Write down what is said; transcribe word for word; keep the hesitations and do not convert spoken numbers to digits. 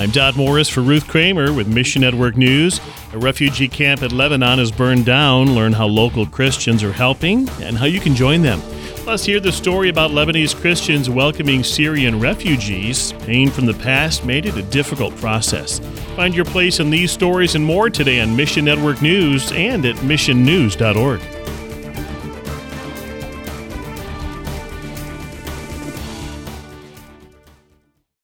I'm Dodd Morris for Ruth Kramer with Mission Network News. A refugee camp at Lebanon is burned down. Learn how local Christians are helping and how you can join them. Plus, hear the story about Lebanese Christians welcoming Syrian refugees. Pain from the past made it a difficult process. Find your place in these stories and more today on Mission Network News and at mission news dot org.